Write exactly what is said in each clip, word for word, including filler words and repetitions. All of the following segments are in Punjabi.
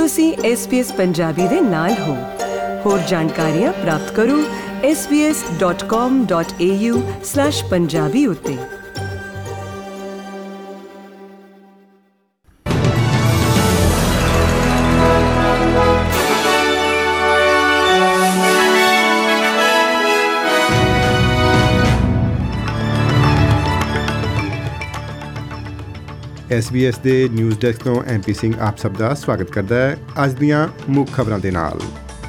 ਤੁਸੀਂ ਐਸ ਬੀ ਐਸ ਪੰਜਾਬੀ ਦੇ ਨਾਲ ਹੋ। ਹੋਰ ਜਾਣਕਾਰੀਆਂ ਪ੍ਰਾਪਤ ਕਰੋ S B S dot com dot a u slash Punjabi ਉੱਤੇ। ਐਸ ਬੀ ਐਸ ਦੇ ਨਿਊਜ਼ ਡੈਸਕ ਤੋਂ ਐਮ ਪੀ ਸਿੰਘ ਆਪ ਸਭ ਦਾ ਸਵਾਗਤ ਕਰਦਾ ਹੈ। ਅੱਜ ਦੀਆਂ ਮੁੱਖ ਖਬਰਾਂ ਦੇ ਨਾਲ,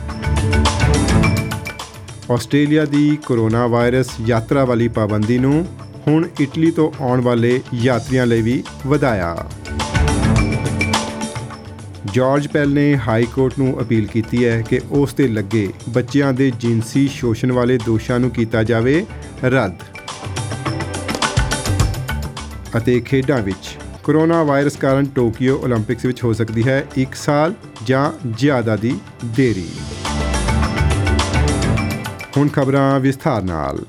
ਆਸਟ੍ਰੇਲੀਆ ਦੀ ਕੋਰੋਨਾ ਵਾਇਰਸ ਯਾਤਰਾ ਵਾਲੀ ਪਾਬੰਦੀ ਨੂੰ ਹੁਣ ਇਟਲੀ ਤੋਂ ਆਉਣ ਵਾਲੇ ਯਾਤਰੀਆਂ ਲਈ ਵੀ ਵਧਾਇਆ। ਜਾਰਜ ਪੈਲ ਨੇ ਹਾਈ ਕੋਰਟ ਨੂੰ ਅਪੀਲ ਕੀਤੀ ਹੈ ਕਿ ਉਸ 'ਤੇ ਲੱਗੇ ਬੱਚਿਆਂ ਦੇ ਜਿਨਸੀ ਸ਼ੋਸ਼ਣ ਵਾਲੇ ਦੋਸ਼ਾਂ ਨੂੰ ਕੀਤਾ ਜਾਵੇ ਰੱਦ। ਅਤੇ ਖੇਡਾਂ ਵਿੱਚ, ਕੋਰੋਨਾ ਵਾਇਰਸ ਕਾਰਨ ਟੋਕੀਓ ਓਲੰਪਿਕਸ ਵਿੱਚ ਹੋ ਸਕਦੀ ਹੈ ਇੱਕ ਸਾਲ ਜਾਂ ਜ਼ਿਆਦਾ ਦੀ ਦੇਰੀ। ਹੁਣ ਖਬਰਾਂ ਵਿਸਥਾਰ ਨਾਲ।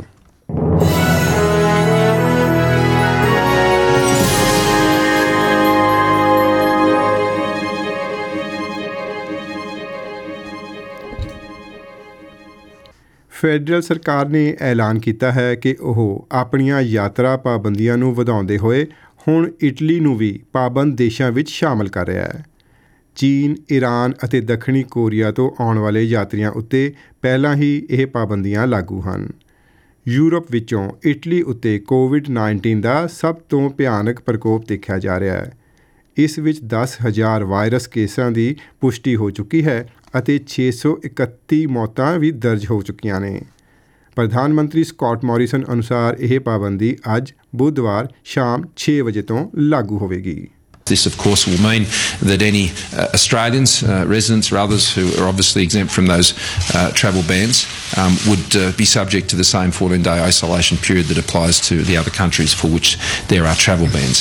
ਫੈਡਰਲ ਸਰਕਾਰ ਨੇ ਐਲਾਨ ਕੀਤਾ ਹੈ ਕਿ ਉਹ ਆਪਣੀਆਂ ਯਾਤਰਾ ਪਾਬੰਦੀਆਂ ਨੂੰ ਵਧਾਉਂਦੇ ਹੋਏ ਹੁਣ ਇਟਲੀ ਨੂੰ ਵੀ ਪਾਬੰਦ ਦੇਸ਼ਾਂ ਵਿੱਚ ਸ਼ਾਮਲ ਕਰ ਰਿਹਾ ਹੈ। ਚੀਨ, ਈਰਾਨ ਅਤੇ ਦੱਖਣੀ ਕੋਰੀਆ ਤੋਂ ਆਉਣ ਵਾਲੇ ਯਾਤਰੀਆਂ ਉੱਤੇ ਪਹਿਲਾਂ ਹੀ ਇਹ ਪਾਬੰਦੀਆਂ ਲਾਗੂ ਹਨ। ਯੂਰਪ ਵਿੱਚੋਂ ਇਟਲੀ ਉੱਤੇ ਕੋਵਿਡ ਉੱਨੀ ਦਾ ਸਭ ਤੋਂ ਭਿਆਨਕ ਪ੍ਰਕੋਪ ਦੇਖਿਆ ਜਾ ਰਿਹਾ ਹੈ। ਇਸ ਵਿੱਚ ਦਸ ਹਜ਼ਾਰ ਵਾਇਰਸ ਕੇਸਾਂ ਦੀ ਪੁਸ਼ਟੀ ਹੋ ਚੁੱਕੀ ਹੈ ਅਤੇ ਛੇ ਸੌ ਇਕੱਤੀ ਮੌਤਾਂ ਵੀ ਦਰਜ ਹੋ ਚੁੱਕੀਆਂ ਨੇ। ਪ੍ਰਧਾਨ ਮੰਤਰੀ ਸਕਾਟ ਮੋਰੀਸਨ ਅਨੁਸਾਰ ਇਹ ਪਾਬੰਦੀ ਅੱਜ ਬੁੱਧਵਾਰ ਸ਼ਾਮ ਛੇ ਵਜੇ ਤੋਂ ਲਾਗੂ ਹੋਵੇਗੀ। This, of course, will mean that any uh, Australians, uh, residents or others who are obviously exempt from those uh, travel bans um, would uh, be subject to the same fourteen day isolation period that applies to the other countries for which there are travel bans.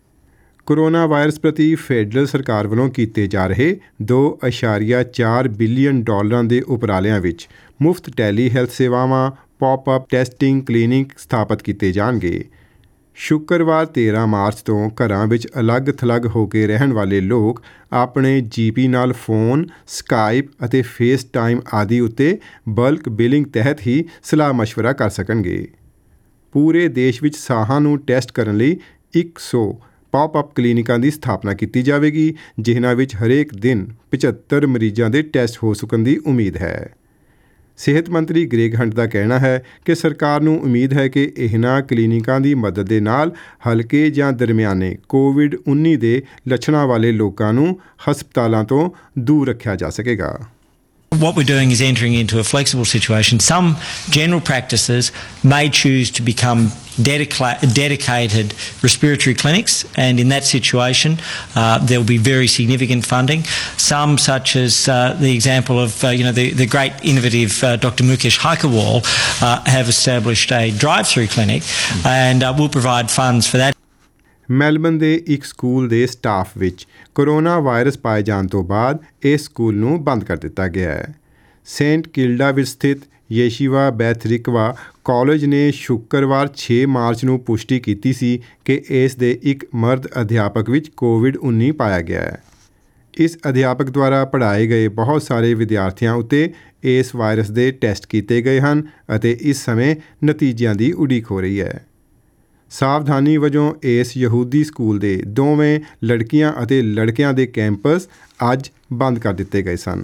Corona virus ਪ੍ਰਤੀ ਫੈਡਰਲ ਸਰਕਾਰ ਵੱਲੋਂ ਕੀਤੇ ਜਾ ਰਹੇ ਦੋ ਅਸ਼ਾਰੀਆ ਚਾਰ ਬਿਲੀਅਨ ਡਾਲਰਾਂ ਦੇ ਉਪਰਾਲਿਆਂ ਵਿੱਚ ਮੁਫਤ ਟੈਲੀ ਹੈਲਥ ਸੇਵਾਵਾਂ, ਪੌਪ-ਅਪ ਟੈਸਟਿੰਗ ਕਲੀਨਿਕ ਸਥਾਪਿਤ ਕੀਤੇ ਜਾਣਗੇ। ਸ਼ੁੱਕਰਵਾਰ ਤੇਰ੍ਹਾਂ ਮਾਰਚ ਤੋਂ ਘਰਾਂ ਵਿੱਚ ਅਲੱਗ-ਥਲੱਗ ਹੋ ਕੇ ਰਹਿਣ ਵਾਲੇ ਲੋਕ ਆਪਣੇ ਜੀ ਪੀ ਨਾਲ ਫੋਨ, ਸਕਾਈਪ ਅਤੇ ਫੇਸ ਟਾਈਮ ਆਦਿ ਉੱਤੇ ਬਲਕ ਬਿਲਿੰਗ ਤਹਿਤ ਹੀ ਸਲਾਹ ਮਸ਼ਵਰਾ ਕਰ ਸਕਣਗੇ। ਪੂਰੇ ਦੇਸ਼ ਵਿੱਚ ਸਾਹਾਂ ਨੂੰ ਟੈਸਟ ਕਰਨ ਲਈ ਇੱਕ ਸੌ ਪੌਪ-ਅਪ ਕਲੀਨਿਕਾਂ ਦੀ ਸਥਾਪਨਾ ਕੀਤੀ ਜਾਵੇਗੀ, ਜਿਨ੍ਹਾਂ ਵਿੱਚ ਹਰੇਕ ਦਿਨ ਪਝੱਤਰ ਮਰੀਜ਼ਾਂ ਦੇ ਟੈਸਟ ਹੋ ਸਕਣ ਦੀ ਉਮੀਦ ਹੈ। ਸਿਹਤ ਮੰਤਰੀ ਗ੍ਰੇਗ ਹੰਟ ਦਾ ਕਹਿਣਾ ਹੈ ਕਿ ਸਰਕਾਰ ਨੂੰ ਉਮੀਦ ਹੈ ਕਿ ਇਹਨਾਂ ਕਲੀਨਿਕਾਂ ਦੀ ਮਦਦ ਦੇ ਨਾਲ ਹਲਕੇ ਜਾਂ ਦਰਮਿਆਨੇ ਕੋਵਿਡ ਉੱਨੀ ਦੇ ਲੱਛਣਾਂ ਵਾਲੇ ਲੋਕਾਂ ਨੂੰ ਹਸਪਤਾਲਾਂ ਤੋਂ ਦੂਰ ਰੱਖਿਆ ਜਾ ਸਕੇਗਾ। What we're doing is entering into a flexible situation. Some general practices may choose to become dedica- dedicated respiratory clinics, and in that situation uh, there will be very significant funding. Some, such as uh, the example of uh, you know the, the great innovative uh, Doctor Mukesh Haikerwal, uh, have established a drive-through clinic and uh, will provide funds for that. Melbourne ਦੇ ਇੱਕ ਸਕੂਲ ਦੇ ਸਟਾਫ ਵਿੱਚ ਕੋਰੋਨਾ ਵਾਇਰਸ ਪਾਏ ਜਾਣ ਤੋਂ ਬਾਅਦ ਇਸ ਸਕੂਲ ਨੂੰ ਬੰਦ ਕਰ ਦਿੱਤਾ ਗਿਆ ਹੈ। ਸੇਂਟ ਕਿਲਡਾ ਵਿੱਚ ਸਥਿਤ ਯੇਸ਼ੀਵਾ ਬੈਥਰਿਕਵਾ ਕਾਲਜ ਨੇ ਸ਼ੁੱਕਰਵਾਰ ਛੇ ਮਾਰਚ ਨੂੰ ਪੁਸ਼ਟੀ ਕੀਤੀ ਸੀ ਕਿ ਇਸ ਦੇ ਇੱਕ ਮਰਦ ਅਧਿਆਪਕ ਵਿੱਚ ਕੋਵਿਡ ਉੱਨੀ ਪਾਇਆ ਗਿਆ ਹੈ। ਇਸ ਅਧਿਆਪਕ ਦੁਆਰਾ ਪੜ੍ਹਾਏ ਗਏ ਬਹੁਤ ਸਾਰੇ ਵਿਦਿਆਰਥੀਆਂ ਉੱਤੇ ਇਸ ਵਾਇਰਸ ਦੇ ਟੈਸਟ ਕੀਤੇ ਗਏ ਹਨ ਅਤੇ ਇਸ ਸਮੇਂ ਨਤੀਜਿਆਂ ਦੀ ਉਡੀਕ ਹੋ ਰਹੀ ਹੈ। ਸਾਵਧਾਨੀ ਵਜੋਂ ਇਸ ਯਹੂਦੀ ਸਕੂਲ ਦੇ ਦੋਵੇਂ ਲੜਕੀਆਂ ਅਤੇ ਲੜਕਿਆਂ ਦੇ ਕੈਂਪਸ ਅੱਜ ਬੰਦ ਕਰ ਦਿੱਤੇ ਗਏ ਸਨ।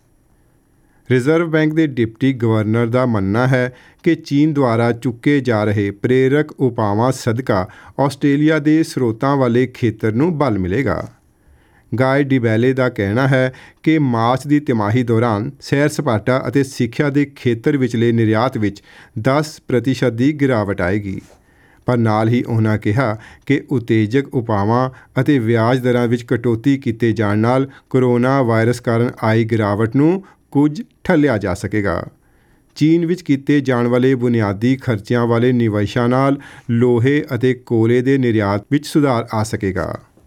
ਰਿਜ਼ਰਵ ਬੈਂਕ ਦੇ ਡਿਪਟੀ ਗਵਰਨਰ ਦਾ ਮੰਨਣਾ ਹੈ ਕਿ ਚੀਨ ਦੁਆਰਾ ਚੁੱਕੇ ਜਾ ਰਹੇ ਪ੍ਰੇਰਕ ਉਪਾਵਾਂ ਸਦਕਾ ਆਸਟ੍ਰੇਲੀਆ ਦੇ ਸਰੋਤਾਂ ਵਾਲੇ ਖੇਤਰ ਨੂੰ ਬਲ ਮਿਲੇਗਾ। ਗਾਏ ਡਿਬੈਲੇ ਦਾ ਕਹਿਣਾ ਹੈ ਕਿ ਮਾਰਚ ਦੀ ਤਿਮਾਹੀ ਦੌਰਾਨ ਸੈਰ ਸਪਾਟਾ ਅਤੇ ਸਿੱਖਿਆ ਦੇ ਖੇਤਰ ਵਿਚਲੇ ਨਿਰਯਾਤ ਵਿੱਚ ਦਸ ਪ੍ਰਤੀਸ਼ਤ ਦੀ ਗਿਰਾਵਟ ਆਏਗੀ। ਪਰ ਨਾਲ ਹੀ ਉਹਨਾਂ ਕਿਹਾ ਕਿ ਉਤੇਜਕ ਉਪਾਵਾਂ ਅਤੇ ਵਿਆਜ ਦਰਾਂ ਵਿੱਚ ਕਟੌਤੀ ਕੀਤੇ ਜਾਣ ਨਾਲ ਕੋਰੋਨਾ ਵਾਇਰਸ ਕਾਰਨ ਆਈ ਗਿਰਾਵਟ ਨੂੰ ਕੁਝ ਠੱਲਿਆ ਜਾ ਸਕੇਗਾ। ਚੀਨ ਵਿੱਚ ਕੀਤੇ ਜਾਣ ਵਾਲੇ ਬੁਨਿਆਦੀ ਖਰਚਿਆਂ ਵਾਲੇ ਨਿਵੇਸ਼ਾਂ ਨਾਲ ਲੋਹੇ ਅਤੇ ਕੋਲੇ ਦੇ ਨਿਰਯਾਤ ਵਿੱਚ ਸੁਧਾਰ ਆ ਸਕੇਗਾ।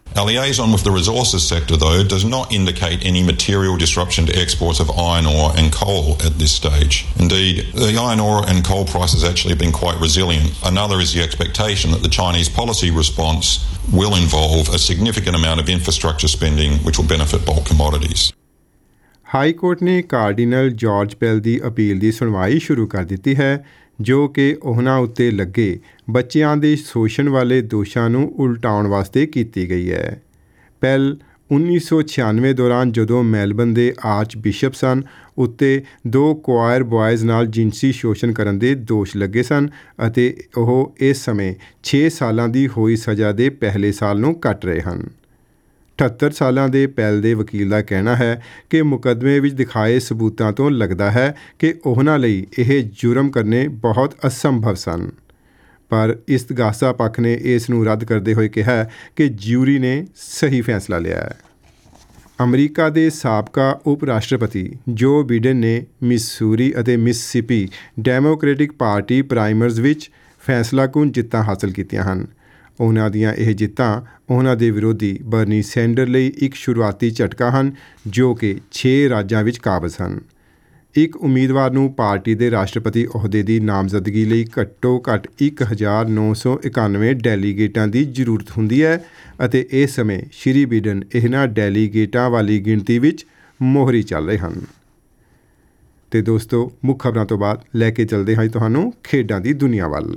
Our liaison with the resources sector, though, does not indicate any material disruption to exports of iron ore and coal at this stage. Indeed, the iron ore and coal prices actually have been quite resilient. Another is the expectation that the Chinese policy response will involve a significant amount of infrastructure spending which will benefit bulk commodities. High court ਨੇ ਕਾਰਡੀਨਲ ਜਾਰਜ ਪੈਲ ਦੀ ਅਪੀਲ ਦੀ ਸੁਣਵਾਈ ਸ਼ੁਰੂ ਕਰ ਦਿੱਤੀ ਹੈ, ਜੋ ਕਿ ਉਹਨਾਂ ਉੱਤੇ ਲੱਗੇ ਬੱਚਿਆਂ ਦੇ ਸ਼ੋਸ਼ਣ ਵਾਲੇ ਦੋਸ਼ਾਂ ਨੂੰ ਉਲਟਾਉਣ ਵਾਸਤੇ ਕੀਤੀ ਗਈ ਹੈ। ਪੈਲ ਉੱਨੀ ਸੌ ਛਿਆਨਵੇਂ ਦੌਰਾਨ ਜਦੋਂ ਮੈਲਬਨ ਦੇ ਆਰਚ ਬਿਸ਼ਪ ਸਨ ਉੱਤੇ ਦੋ ਕੁਆਇਰ ਬੁਆਇਜ਼ ਨਾਲ ਜਿਨਸੀ ਸ਼ੋਸ਼ਣ ਕਰਨ ਦੇ ਦੋਸ਼ ਲੱਗੇ ਸਨ ਅਤੇ ਉਹ ਇਸ ਸਮੇਂ ਛੇ ਸਾਲਾਂ ਦੀ ਹੋਈ ਸਜ਼ਾ ਦੇ ਪਹਿਲੇ ਸਾਲ ਨੂੰ ਕੱਟ ਰਹੇ ਹਨ। ਅਠੱਤਰ ਸਾਲਾਂ ਦੇ ਪੈਲ ਦੇ ਵਕੀਲ ਦਾ ਕਹਿਣਾ ਹੈ ਕਿ ਮੁਕੱਦਮੇ ਵਿੱਚ ਦਿਖਾਏ ਸਬੂਤਾਂ ਤੋਂ ਲੱਗਦਾ ਹੈ ਕਿ ਉਹਨਾਂ ਲਈ ਇਹ ਜੁਰਮ ਕਰਨੇ ਬਹੁਤ ਅਸੰਭਵ ਸਨ, ਪਰ ਇਸਤਗਾਸਾ ਪੱਖ ਨੇ ਇਸ ਨੂੰ ਰੱਦ ਕਰਦੇ ਹੋਏ ਕਿਹਾ ਕਿ ਜਿਊਰੀ ਨੇ ਸਹੀ ਫੈਸਲਾ ਲਿਆ ਹੈ। ਅਮਰੀਕਾ ਦੇ ਸਾਬਕਾ ਉਪ ਰਾਸ਼ਟਰਪਤੀ ਜੋ ਬਿਡਨ ਨੇ ਮਿਸੂਰੀ ਅਤੇ ਮਿਸਿਸਿਪੀ ਡੈਮੋਕ੍ਰੈਟਿਕ ਪਾਰਟੀ ਪ੍ਰਾਈਮਰਜ਼ ਵਿੱਚ ਫੈਸਲਾਕੁਨ ਜਿੱਤਾਂ ਹਾਸਲ ਕੀਤੀਆਂ ਹਨ। ਉਹਨਾਂ ਦੀਆਂ ਇਹ ਜਿੱਤਾਂ ਉਹਨਾਂ ਦੇ ਵਿਰੋਧੀ ਬਰਨੀ ਸੈਂਡਰ ਲਈ ਇੱਕ ਸ਼ੁਰੂਆਤੀ ਝਟਕਾ ਹਨ, ਜੋ ਕਿ ਛੇ ਰਾਜਾਂ ਵਿੱਚ ਕਾਬਜ਼ ਹਨ। ਇੱਕ ਉਮੀਦਵਾਰ ਨੂੰ ਪਾਰਟੀ ਦੇ ਰਾਸ਼ਟਰਪਤੀ ਅਹੁਦੇ ਦੀ ਨਾਮਜ਼ਦਗੀ ਲਈ ਘੱਟੋ ਘੱਟ ਇੱਕ ਹਜ਼ਾਰ ਨੌ ਸੌ ਇਕਾਨਵੇਂ ਡੈਲੀਗੇਟਾਂ ਦੀ ਜ਼ਰੂਰਤ ਹੁੰਦੀ ਹੈ ਅਤੇ ਇਸ ਸਮੇਂ ਸ਼੍ਰੀ ਬਿਡਨ ਇਹਨਾਂ ਡੈਲੀਗੇਟਾਂ ਵਾਲੀ ਗਿਣਤੀ ਵਿੱਚ ਮੋਹਰੀ ਚੱਲ ਰਹੇ ਹਨ। ਅਤੇ ਦੋਸਤੋ, ਮੁੱਖ ਖਬਰਾਂ ਤੋਂ ਬਾਅਦ ਲੈ ਕੇ ਚੱਲਦੇ ਹਾਂ ਤੁਹਾਨੂੰ ਖੇਡਾਂ ਦੀ ਦੁਨੀਆ ਵੱਲ।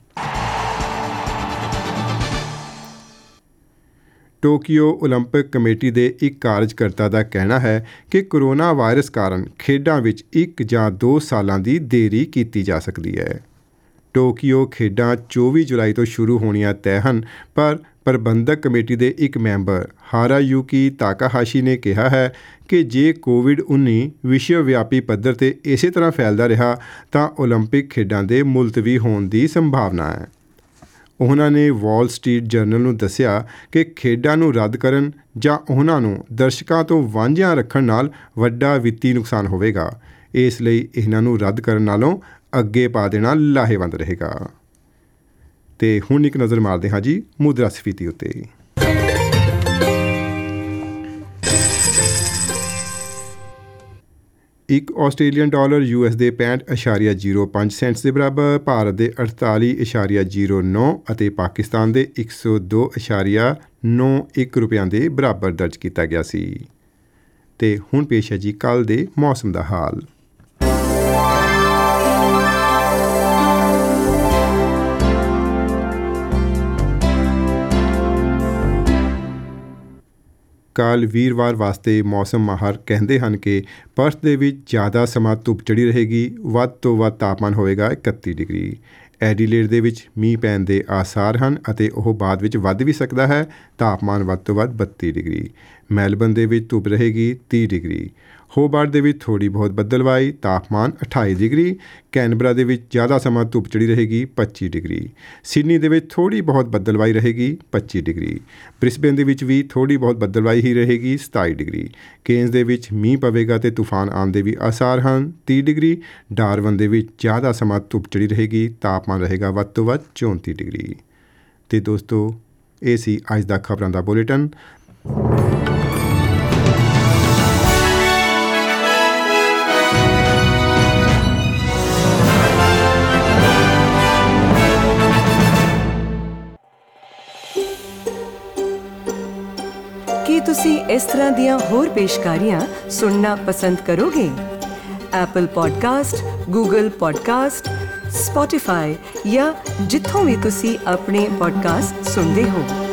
ਟੋਕੀਓ ਓਲੰਪਿਕ ਕਮੇਟੀ ਦੇ ਇੱਕ ਕਾਰਜਕਰਤਾ ਦਾ ਕਹਿਣਾ ਹੈ ਕਿ ਕੋਰੋਨਾ ਵਾਇਰਸ ਕਾਰਨ ਖੇਡਾਂ ਵਿੱਚ ਇੱਕ ਜਾਂ ਦੋ ਸਾਲਾਂ ਦੀ ਦੇਰੀ ਕੀਤੀ ਜਾ ਸਕਦੀ ਹੈ। ਟੋਕੀਓ ਖੇਡਾਂ ਚੌਵੀ ਜੁਲਾਈ ਤੋਂ ਸ਼ੁਰੂ ਹੋਣੀਆਂ ਤੈਅ ਹਨ, ਪਰ ਪ੍ਰਬੰਧਕ ਕਮੇਟੀ ਦੇ ਇੱਕ ਮੈਂਬਰ ਹਾਰਾਯੂਕੀ ਤਾਕਾਹਾਸ਼ੀ ਨੇ ਕਿਹਾ ਹੈ ਕਿ ਜੇ ਕੋਵਿਡ ਉੱਨੀ ਵਿਸ਼ਵ ਵਿਆਪੀ ਪੱਧਰ 'ਤੇ ਇਸੇ ਤਰ੍ਹਾਂ ਫੈਲਦਾ ਰਿਹਾ ਤਾਂ ਓਲੰਪਿਕ ਖੇਡਾਂ ਦੇ ਮੁਲਤਵੀ ਹੋਣ ਦੀ ਸੰਭਾਵਨਾ ਹੈ। ਉਹਨਾਂ ਨੇ ਵਾਲ ਸਟਰੀਟ ਜਰਨਲ ਨੂੰ ਦੱਸਿਆ ਕਿ ਖੇਡਾਂ ਨੂੰ ਰੱਦ ਕਰਨ ਜਾਂ ਉਹਨਾਂ ਨੂੰ ਦਰਸ਼ਕਾਂ ਤੋਂ ਵਾਂਝਿਆਂ ਰੱਖਣ ਨਾਲ ਵੱਡਾ ਵਿੱਤੀ ਨੁਕਸਾਨ ਹੋਵੇਗਾ, ਇਸ ਲਈ ਇਹਨਾਂ ਨੂੰ ਰੱਦ ਕਰਨ ਨਾਲੋਂ ਅੱਗੇ ਪਾ ਦੇਣਾ ਲਾਹੇਵੰਦ ਰਹੇਗਾ। ਅਤੇ ਹੁਣ ਇੱਕ ਨਜ਼ਰ ਮਾਰਦੇ ਹਾਂ ਜੀ ਮੁਦਰਾ ਸਫੀਤੀ ਉੱਤੇ। ਇੱਕ ਆਸਟ੍ਰੇਲੀਅਨ ਡਾਲਰ ਯੂ ਐਸ ਦੇ ਪੈਂਹਠ ਇਸ਼ਾਰੀਆ ਜ਼ੀਰੋ ਪੰਜ ਸੈਂਟਸ ਦੇ ਬਰਾਬਰ, ਭਾਰਤ ਦੇ ਅਠਤਾਲੀ ਇਸ਼ਾਰੀਆ ਜ਼ੀਰੋ ਨੌ ਅਤੇ ਪਾਕਿਸਤਾਨ ਦੇ ਇੱਕ ਸੌ ਦੋ ਇਸ਼ਾਰੀਆ ਨੌ ਇੱਕ ਰੁਪਇਆਂ ਦੇ ਬਰਾਬਰ ਦਰਜ ਕੀਤਾ ਗਿਆ ਸੀ। ਅਤੇ ਹੁਣ ਪੇਸ਼ ਹੈ ਜੀ ਕੱਲ੍ਹ ਦੇ ਮੌਸਮ ਦਾ ਹਾਲ। ਕੱਲ੍ਹ ਵੀਰਵਾਰ ਵਾਸਤੇ ਮੌਸਮ ਮਾਹਰ ਕਹਿੰਦੇ ਹਨ ਕਿ ਪਰਥ ਦੇ ਵਿੱਚ ਜ਼ਿਆਦਾ ਸਮਾਂ ਧੁੱਪ ਚੜ੍ਹੀ ਰਹੇਗੀ, ਵੱਧ ਤੋਂ ਵੱਧ ਤਾਪਮਾਨ ਹੋਵੇਗਾ ਇਕੱਤੀ ਡਿਗਰੀ। ਐਡੀਲੇਡ ਦੇ ਵਿੱਚ ਮੀਂਹ ਪੈਣ ਦੇ ਆਸਾਰ ਹਨ ਅਤੇ ਉਹ ਬਾਅਦ ਵਿੱਚ ਵੱਧ ਵੀ ਸਕਦਾ ਹੈ, ਤਾਪਮਾਨ ਵੱਧ ਤੋਂ ਵੱਧ ਬੱਤੀ ਡਿਗਰੀ। ਮੈਲਬਨ ਦੇ ਵਿੱਚ ਧੁੱਪ ਰਹੇਗੀ ਤੀਹ ਡਿਗਰੀ। ਹੋਬਾਰਟ ਦੇ ਵਿੱਚ ਥੋੜ੍ਹੀ ਬਹੁਤ ਬੱਦਲਵਾਈ, ਤਾਪਮਾਨ ਅਠਾਈ ਡਿਗਰੀ। ਕੈਨਬਰਾ ਦੇ ਵਿੱਚ ਜ਼ਿਆਦਾ ਸਮਾਂ ਧੁੱਪ ਚੜ੍ਹੀ ਰਹੇਗੀ ਪੱਚੀ ਡਿਗਰੀ। ਸਿਡਨੀ ਦੇ ਵਿੱਚ ਥੋੜ੍ਹੀ ਬਹੁਤ ਬੱਦਲਵਾਈ ਰਹੇਗੀ ਪੱਚੀ ਡਿਗਰੀ। ਬ੍ਰਿਸਬੇਨ ਦੇ ਵਿੱਚ ਵੀ ਥੋੜ੍ਹੀ ਬਹੁਤ ਬੱਦਲਵਾਈ ਹੀ ਰਹੇਗੀ ਸਤਾਈ ਡਿਗਰੀ। ਕੇਨਜ਼ ਦੇ ਵਿੱਚ ਮੀਂਹ ਪਵੇਗਾ ਅਤੇ ਤੂਫਾਨ ਆਉਣ ਦੇ ਵੀ ਆਸਾਰ ਹਨ ਤੀਹ ਡਿਗਰੀ। ਡਾਰਵਨ ਦੇ ਵਿੱਚ ਜ਼ਿਆਦਾ ਸਮਾਂ ਧੁੱਪ ਚੜ੍ਹੀ ਰਹੇਗੀ, ਤਾਪਮਾਨ ਰਹੇਗਾ ਵੱਧ ਤੋਂ ਵੱਧ ਚੌਂਤੀ ਡਿਗਰੀ। ਅਤੇ ਦੋਸਤੋ, ਇਹ ਸੀ ਅੱਜ ਦਾ ਖਬਰਾਂ ਦਾ ਬੁਲੇਟਿਨ। ਕੀ ਤੁਸੀਂ ਇਸ ਤਰ੍ਹਾਂ ਦੀਆਂ ਹੋਰ ਪੇਸ਼ਕਾਰੀਆਂ ਸੁਣਨਾ ਪਸੰਦ ਕਰੋਗੇ? Apple podcast, Google podcast, Spotify ਜਾਂ ਜਿੱਥੋਂ ਵੀ ਤੁਸੀਂ ਆਪਣੇ ਪੋਡਕਾਸਟ ਸੁਣਦੇ ਹੋ।